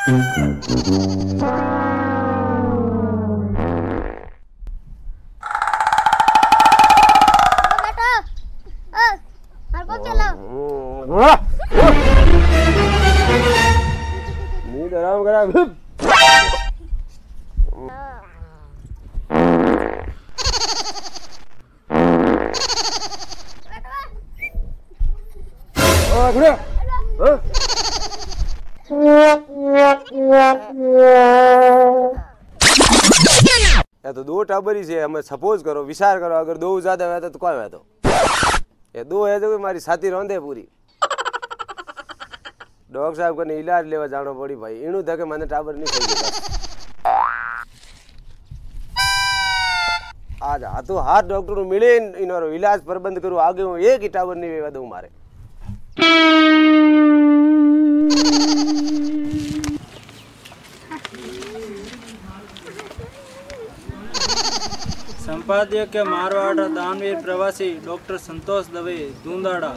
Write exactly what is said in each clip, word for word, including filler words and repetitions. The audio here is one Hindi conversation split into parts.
नींद आराम करा या तो दो टाबर ही से हमें सपोज करो विचार करो अगर दो ज्यादा हुआ तो कौन हुआ तो ये दो है तो मारी साथी रोंदे पूरी डॉक्टर साहब को इलाज लेवा जानो पड़ी भाई इणु धके मैंने टाबर नहीं सही गया आज हाथों हाथ डॉक्टर मिले इनो इलाज प्रबंध करूँ आगे हूँ एक ही टाबर नहीं वेवा दूँ मारे संपादक के मारवाड़ दानवीर प्रवासी डॉक्टर संतोष दवे दूंदाड़ा।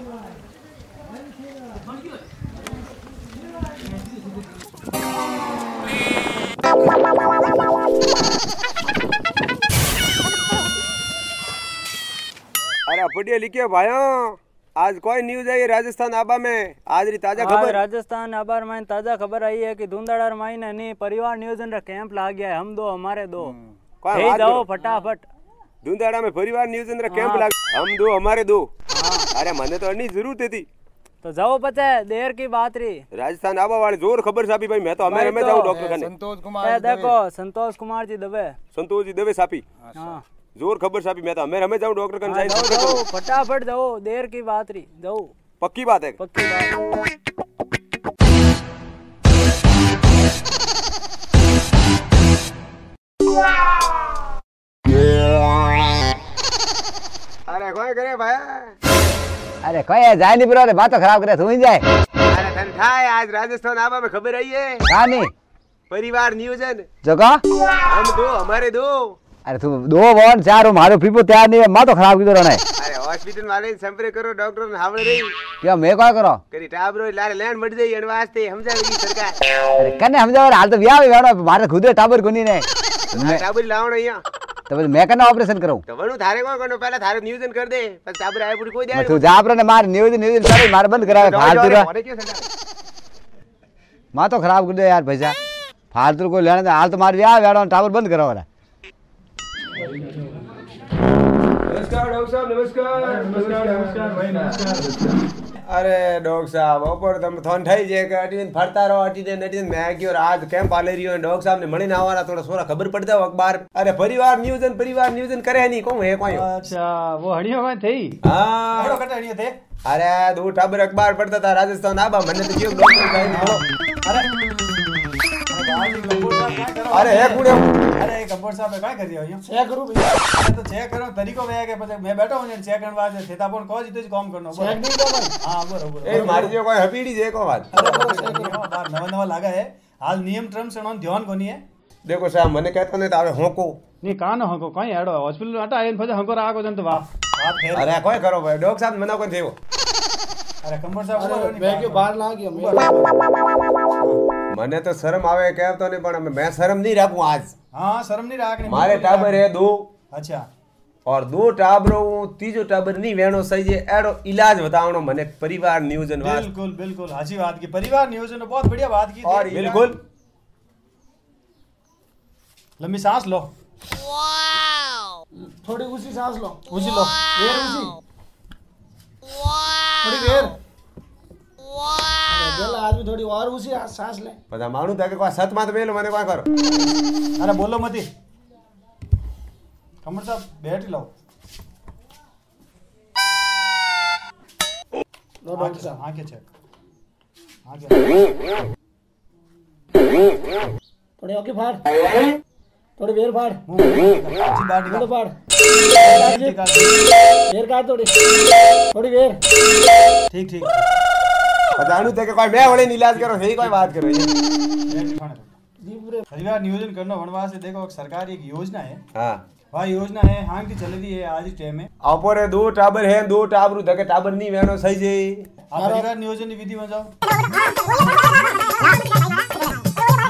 अरे पढ़िए लिखिए भाइयों आज कोई न्यूज आई है राजस्थान आबा में आज री ताजा खबर राजस्थान आबा में ताजा खबर आई है कि धुंधाड़ा मायने नहीं परिवार नियोजन रा कैंप लाग गया है हम दो हमारे दो कहीं जाओ फटाफट धुंधाड़ा में परिवार नियोजन रा कैंप लाग हम दो हमारे दो अरे मने तो अन्नी जरूरत थी तो जाओ पता है देर की बात रही राजस्थान आबा वाले जोर खबर सापी भाई मैं तो हमें हमें जाऊं डॉक्टर खाने संतोष कुमार देखो संतोष कुमार जी दवे संतोष जी दवे सापी हाँ जोर खबर सापी मैं तो हमें हमें जाऊं डॉक्टर खाने जाओ जाओ फटाफट जाओ देर की बात रही जाओ पक्की बात है पक्की बात अरे कोई करे भाई अरे कोई जाए नहीं ब्रो बात तो खराब करे तू ही जाए अरे धन थाए आज राजस्थान आबा में खबर आई है कहां नहीं परिवार नियोजन जगह हम दो हमारे दो अरे तू दो वन चार हो मारो पीपो तैयार नहीं है मां तो खराब की तो रहना है अरे हॉस्पिटल वाले संपर्क करो डॉक्टर ने हावड़ रही क्या मैं क्या करो करी टाबरो लारे लैंड मट जाई एन वास्ते समझावेगी सरकार अरे कने समझावे हाल तो ब्याह में बैठो मारे खुदे टाबर कोनी ने टाबर लावण અહીંયા तो मैं कने ऑपरेशन करूं तो वणु थारे को कोनो पहले थारे नियोजन कर दे पर टाबर आए पूरी कोई दे तू जा पर ने मार नियोजन नियोजन करे मार बंद करावे फालतू मां तो खराब कर दे यार पैसा फालतू को लेने हाल तो मार ब्याह बैठो टाबर बंद कराओ नमस्कार डॉक्टर साहब नमस्कार नमस्कार नमस्कार भाई नमस्कार अरे डॉक्टर साहब ऊपर तुम थोन ठाई जे के अटी फरता रहो अटी दे नटी मैं की और आज कैंप आले रियो डॉक्टर साहब ने मणी ना आवारा थोड़ा सोरा खबर पड़ जाओ अखबार अरे परिवार नियोजन परिवार नियोजन करे नहीं कौन है कोई अच्छा वो हड़ियो में थई हां हड़ो कटा हड़ियो थे अरे दो टाबर अखबार पढ़ता था राजस्थान आबा मने तो क्यों डॉक्टर का अरे अरे एक बुढ़े अरे गब्बर साहब काय कर रियो यो चेक करू भैया अरे तो चेक करो तरीको वे के પછી मैं बैठो हूं चेक करने वास्ते थे तापन को जीतो काम करनो चेक नहीं दो भाई हां बरोबर ए मारी जो कोई हपीड़ी जे को बात अरे बार नवा नवा लागा है हाल नियम टर्म्स एनो ध्यान कोनी है देखो साहब मने कहतो ने तावे होको नहीं कान होको कई हेडो हॉस्पिटल हटा आइन फजे हको राको जन तो वाह बात फेर अरे कोई करो भाई डॉक्टर साहब मना कोन थेवो अरे कंबर साहब मैं क्यों बाहर ला गया मने तो शर्म आवे कहतो तो नहीं पण मैं शर्म नहीं राखूं आज हां शर्म नहीं राखनी मारे टाबर है दो अच्छा और दो टाबरो तीजो टाबर नहीं वेणो सही जे एड़ो इलाज बतावणो मने परिवार नियोजन वास बिल्कुल बिल्कुल हाजी बात की परिवार नियोजन बहुत बढ़िया बात की और बिल्कुल लंबी सांस लो वाओ थोड़ी ऊंची सांस लो ऊंची लो वेर ऊंची थोड़ी वेर वाओ बेला आदमी थोड़ी और ऊंची सांस ले पता मानू था कि कोई सत मत बेलो मने कोई करो अरे बोलो मती कमर साहब बैठ लो लो डॉक्टर साहब आंखें चेक आंखें थोड़ी आंखें फाड़ थोड़ी वेर फाड़ अच्छी बात निकाल फाड़ वेर काट थोड़ी थोड़ी वेर ठीक ठीक बताणू थे कि कोई मैं वळे इलाज करो सही कोई बात करो परिवार नियोजन करना वनवा से देखो सरकार एक योजना है हां वह योजना है हां की चल रही है आज के टाइम में ऊपर दो टाबर है दो टाबरू धके टाबर नहीं वेणो सही जे आप परिवार नियोजन की विधि में जाओ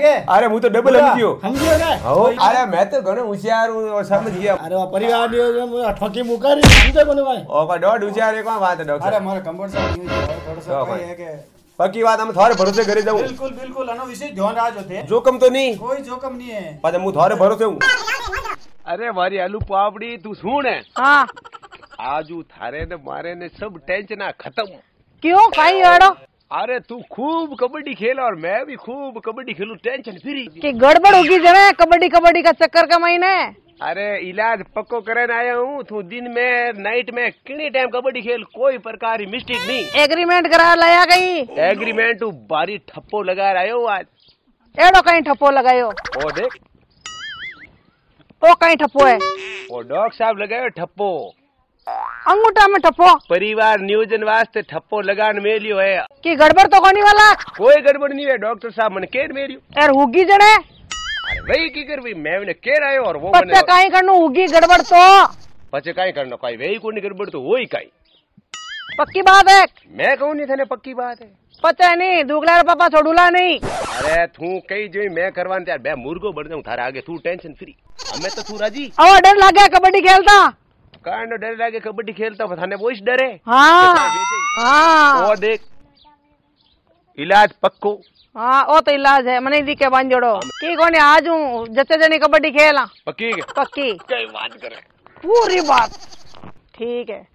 કે અરે હું તો ડબલ સમજ્યો સમજ્યો ને હો અરે મેં તો ઘણો હોશિયાર હું સમજ ગયા અરે આ પરિવાર ની ઠોકી મુકારી સમજે કોને ભાઈ ઓ પણ દોઢ હોશિયાર એક વાત છે ડોક્ટર અરે મારે કંબોડ સાહેબ થોડો સો કઈ હે કે પક્કી વાત અમે થોડે ભરોસે કરી દઉં બિલકુલ બિલકુલ આનો વિશેષ ધ્યાન રાખજો તે જોખમ તો નહીં કોઈ જોખમ નહીં હે પછી હું થોડે ભરોસે હું અરે મારી આલુ પાપડી તું શું ને हाँ આજુ થારે ને મારે ने सब टेंशन खत्म क्यों कहीं अड़ो अरे तू खूब कबड्डी खेला और मैं भी खूब कबड्डी खेलूं टेंशन फ्री कि गड़बड़ होगी जरा कबड्डी कबड्डी का चक्कर का महीना है अरे इलाज पक्को करने आया हूँ तू दिन में नाइट में कितनी टाइम कबड्डी खेल कोई प्रकार की मिस्टेक नहीं एग्रीमेंट करा लाया कहीं एग्रीमेंट तू बारी ठप्पो लगा रहा हो आज एड़ो कहीं ठप्पो लगायो ओ देख ओ कहीं ठप्पो है ओ डॉक्टर साहब लगायो ठप्पो अंगूठा में ठप्पो परिवार नियोजन वास्ते ठप्पो लगान मेलियो है कि गड़बड़ तो कोनी वाला कोई गड़बड़ नहीं है डॉक्टर साहब मैंने केर मेरियो यार होगी जने अरे वही की कर भाई मैं मैंने केर आयो और वो पत्ते कहीं करनो होगी गड़बड़ तो पचे काई करना काई वही कोनी गड़बड़ तो वही काई पक्की बात है मैं कहूँ नहीं थाने पक्की बात है पता नहीं दुगला पापा छोड़ूला नहीं अरे तू कई जो मैं करवान त्यार मैं मुर्गो बढ़ जाऊं थारे आगे तू टेंशन फ्री हमें तो तू राजी और डर लग गया कबड्डी खेलता कांड डर लागे कबड्डी खेलता थाने वो इस डरे हाँ हाँ ओ देख इलाज पक्को हाँ ओ तो इलाज है मने दी के बन जोड़ो की कोनी आज हूँ जच्चे जनी कबड्डी खेला पक्की है पक्की कई बात करे पूरी बात ठीक है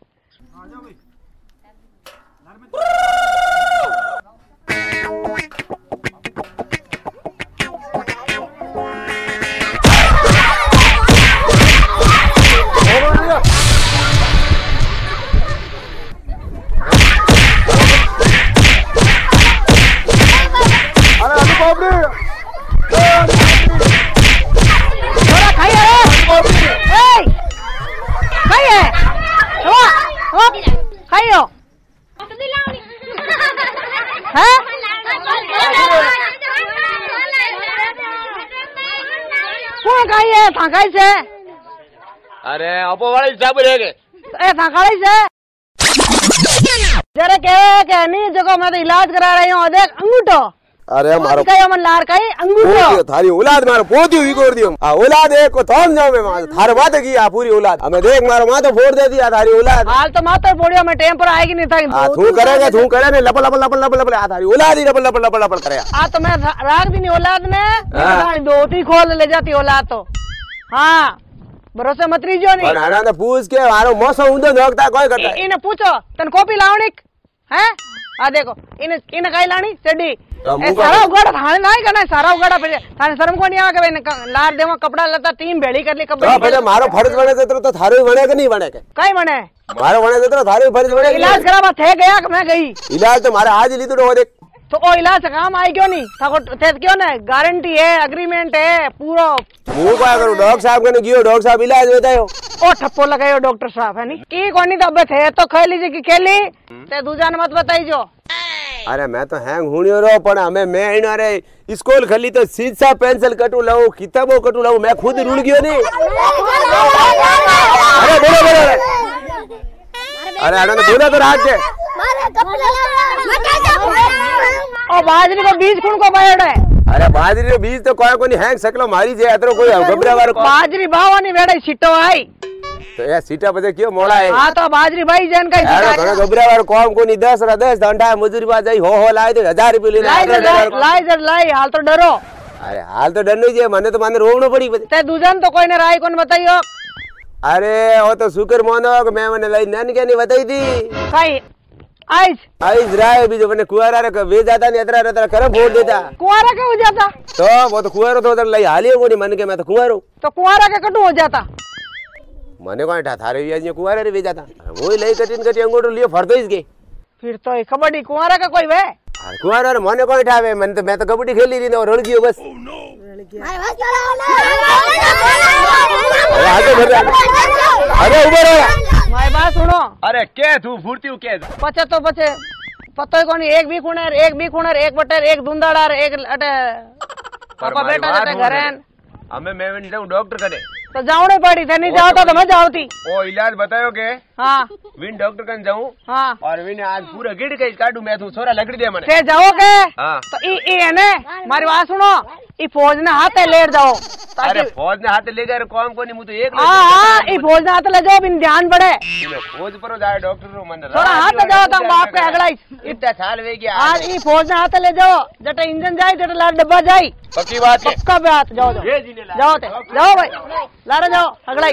से अरे अपो वाले साहब रहेगे ए थाकाड़ी से जरा कहे के नहीं जगह मैं तो इलाज करा रही हूँ देख अंगूठो अरे मारो कयो मन लार कई अंगूठो थारी औलाद मारो पोती हुई कर दियो आ औलाद एक को थम जाओ मैं मार थारे बात की आ पूरी औलाद हमें देख मारो मां तो फोड़ दे दिया थारी औलाद हाल तो मातो फोड़ियो मैं टाइम पर आएगी नहीं था आ तू करेगा तू करे ने लपल लपल लपल लपल आ थारी औलाद ही लपल लपल लपल लपल करे आ तो मैं राख दी नहीं औलाद में दोती खोल ले जाती औलाद तो हाँ भरोसे मत रहीजो नहीं और आना तो पूछ के मारो मौसम उंदो नोकता कोई करता है इने पूछो तन कॉपी लावणिक हैं आ देखो इने इने काई लाणी चड्डी ए सारा उगाड़ा थाने नहीं करना सारा उगाड़ा पे थाने शर्म को नहीं आवे के भाई लार देवा कपड़ा लता टीम भेड़ी कर ली कपड़ा तो पहले मारो फर्ज बने तो तो थारो ही बने के नहीं बने के काई बने मारो बने तो थारो ही फर्ज बने इलाज करावा थे गया कि मैं गई इलाज तो मारे आज ही ली तो देख तो ओ इलाज काम आई क्यों नहीं थाको थे क्यों ना गारंटी है एग्रीमेंट है पूरा मुंह क्या करूं डॉक्टर साहब कने गियो डॉक्टर साहब इलाज बतायो ओ ठप्पो लगायो डॉक्टर साहब है नी की कोनी तब थे तो खेली जी की खेली ते दूजा ने मत बताई जो अरे मैं तो हैंग हुनियो रो पण हमें मैं इन अरे स्कूल खली तो सीधा पेंसिल कटू लाऊं किताबो कटू लाऊं मैं खुद रुड़ गयो नहीं अरे बोलो बोलो अरे अरे तो बोला तो रात के ओ बाजरी को बीज कौन को बायोड़े अरे बाजरी रो बीज तो कोई कोनी हैंग सकलो मारी जे अतरो कोई घबरा वारो बाजरी बावानी वेड़े छिटो आई तो या सीटा पछे क्यों मोड़ा है हां तो बाजरी भाई जन का अरे घणो घबरा वारो काम कोनी दस रा दस घंटा मजूरी बा जाई हो हो लाए तो हजार रुपया ले लाई लाई जर लाई हाल तो डरो अरे हाल तो डर नहीं जे मने तो माने रोवनो पड़ी ते दूजन तो कोई ने राय कोन बताइयो अरे वो तो शुक्र मानो कि मैं मैंने लाई नन के नहीं बताई थी काई आइज आइज राय भी जो मैंने कुआरा रे वे जाता नहीं अतरा अतरा करम फोड़ देता कुआरा के हो जाता तो वो तो कुआरो तो लाई हालियो कोनी मन के मैं तो कुआरो तो कुआरा के कटू हो जाता मने कोई ठा थारे भी आज कुआरा रे वे जाता वो लई कटिन कटी अंगूठो लियो फरतो इस के फिर तो ये कबड्डी कुआरा का कोई वे कुआरा रे मने कोई ठावे मन तो मैं तो कबड्डी खेली रही और रड़ गयो बस अरे आगे बढ़ अरे उधर माय बात सुनो अरे के तू फुर्ती हूं के पचे तो पचे पतो ही कोनी एक भी खुणर एक भी खुणर एक बटर एक दुंदाड़ार एक अटे पापा बेटा जते घरेन हमें मैं नहीं जाऊं डॉक्टर करे तो जावणे पड़ी थे, नहीं जाओ तो मैं जाओती। ओ इलाज बतायो के हाँ विन डॉक्टर कन जाऊं हाँ और विन आज पूरा गिड़ के काटू मैं तू छोरा लकड़ी दे मने के जाओ के हाँ। तो ई ई है ने मारी बात सुनो, ई फौज ने हाथे लेट जाओ अरे फौज ने हाथ ले गए काम को नहीं मु तो एक हाँ हाँ ई फौज ने हाथ ले जाओ, बिन ध्यान पड़े फौज पर जाए डॉक्टर रो मन थोड़ा हाथ ले जाओ तो बाप के अगला इतना साल वे गया आज ई फौज ने हाथ ले जाओ, जटे इंजन जाए जटे लार डब्बा जाए, पक्की बात है पक्का बात। जाओ जाओ जाओ ते जाओ भाई लारे जाओ अगला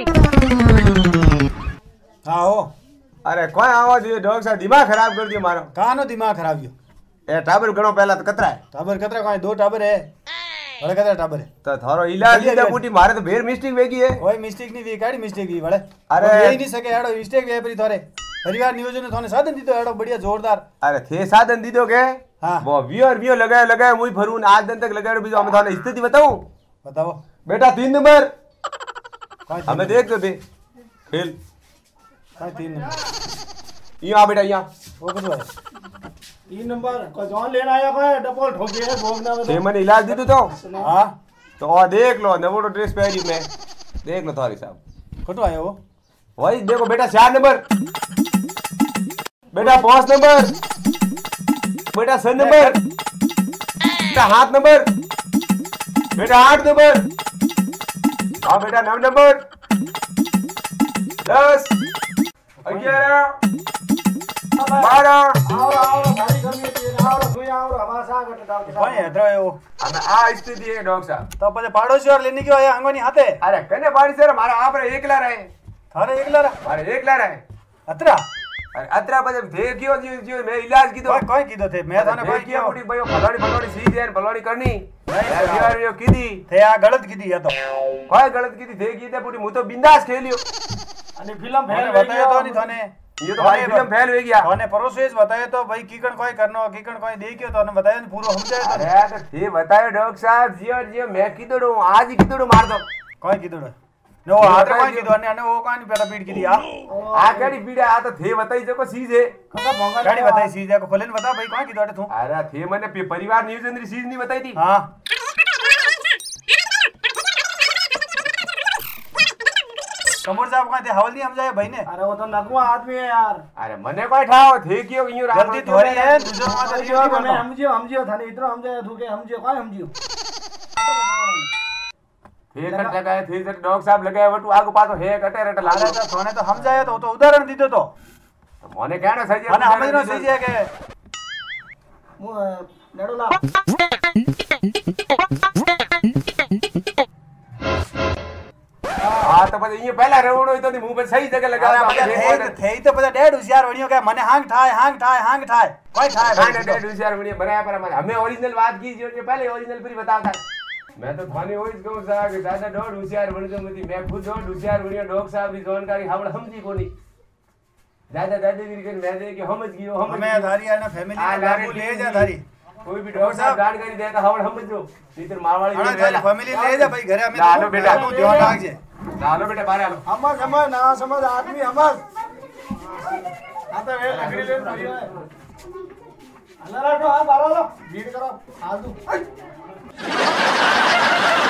हाँ हो अरे कोई आवाज ये डॉक्टर साहब दिमाग खराब कर दियो मारो कानो दिमाग खराब यो ए टाबर गणो पहला तो कतरा है टाबर कतरा कोई दो टाबर है, बड़े कतरा टाबर है तो थारो इलाज लीधा बूटी मारे तो भेर मिस्टेक वेगी है कोई मिस्टेक नहीं वी काड़ी मिस्टेक वी बड़े अरे ये नहीं सके एड़ो मिस्टेक वे परी थारे परिवार नियोजन ने थाने साधन दीतो एड़ो बढ़िया जोरदार। अरे थे साधन दी दोगे हाँ। वो वियर वियो लगाए लगाए मुई फरून आज दिन तक लगाए बीजो हम थाने स्थिति बताऊं बताओ बेटा तीन नंबर कोई हमें देख तो दे खेल कोई तीन नंबर यहाँ बेटा यहाँ वो कुछ है तीन नंबर कोई जॉन लेना आया कोई डबल ठोके है भोगना में थे मैंने इलाज दी तो हां तो और देख लो नवोडो ड्रेस पहनी मैं देख लो थारी साहब कटो आयो वो वही देखो बेटा चार नंबर बेटा पांच नंबर बेटा छह नंबर बेटा सात नंबर बेटा आठ नंबर हाँ बेटा नौ नंबर दस ग्यारह बारह आओ आओ गाड़ी कर लिए आओ सुई आओ हमारा सा कट डाल के कोई है तो वो हमें आ स्थिति है डॉक्टर साहब तो पहले पड़ोसी और लेने क्यों आया अंगोनी हाथे अरे कने बाड़ी सर हमारा आप रे एकला रहे थारे एकला रा अरे एकला रहे अतरा अरे अतरा बजे थे क्यों जी जी मैं इलाज की तो कोई कोई कीधो थे मैं थाने कोई किया कियो बुढ़ी भाई फलाड़ी फलाड़ी सीज है फलाड़ी करनी यार यो कीदी थे आ गलत कीधी है तो कोई गलत कीदी थे की थे बुढ़ी मु तो बिंदास खेलियो અને ફિલ્મ ફેલ बताया तो नहीं थाने ये तो भाई फिल्म फेल हो गया थाने परोसेस बताया तो भाई कीकण कोई करनो कीकण कोई देखियो तो ने बताया नहीं पूरा समझाया तो अरे तो थे बतायो डॉक्टर साहब जियो जियो मैं कीदड़ू आज ही कीदड़ू मार दो कोई कीधो नो हाथ कोई कीधो ने ने वो कोई पेटा पीट कीधी आ आ केड़ी पीड़ा आ तो थे बताई जको सीज है गाड़ी बताई सीधे को खोलेन बता भाई कोई कीधो तू अरे थे मैंने परिवार नियोजन री सीज नहीं बताई थी हां कमर साहब का थे हवल नहीं समझाया भाई ने अरे वो तो नगवा आदमी है यार अरे मने कोई ठाओ थे क्यों इयो जल्दी थोड़ी है दूसरा माता रियो मैं समझियो समझियो थाने इतना समझाया थू के समझियो काय समझियो थे कट लगाए थे जक डॉक्टर साहब लगाए वटू आगो पाछो हे कटे रट अरे लागो तो सोने तो समझाया तो तो उदाहरण दीदो तो तो मोने कहनो सही મને સમજનો સહી છે કે હું લેડો લા हां तो પછી ये पहला रेवणो तो मुंह पे सही जगह लगा थे थे तो पता डेढ़ होशियार वणियो के મને हांग ठाय हांग ठाय हांग ठाय कोई ठाय खाने डेढ़ होशियार बनिए बनाया पर हमें हमें ओरिजिनल बात की जो पहले ओरिजिनल पूरी बताता मैं तो थाने वही कहूं सा कि दादा डोड होशियार बन जो मती मैं खुद डोड होशियार बनियो डॉक्टर साहब की जानकारी हमड़ समझी कोनी दादा दादागिरी के मैं दे के समझ गयो हम हमें धारी आने फैमिली आ में बाबू ले जा धारी कोई भी डॉक्टर साहब जानकारी दे तो हमड़ समझो नहीं तो मारवाड़ी हां धारी फैमिली ले जा भाई घरे हमें लालो बेटा तू ध्यान राख जे लालो बेटा बाहर आलो समझ समझ ना समझ आदमी समझ आता वे लकड़ी ले अल्लाह रा तो आ बारा लो भीड़ करो फालतू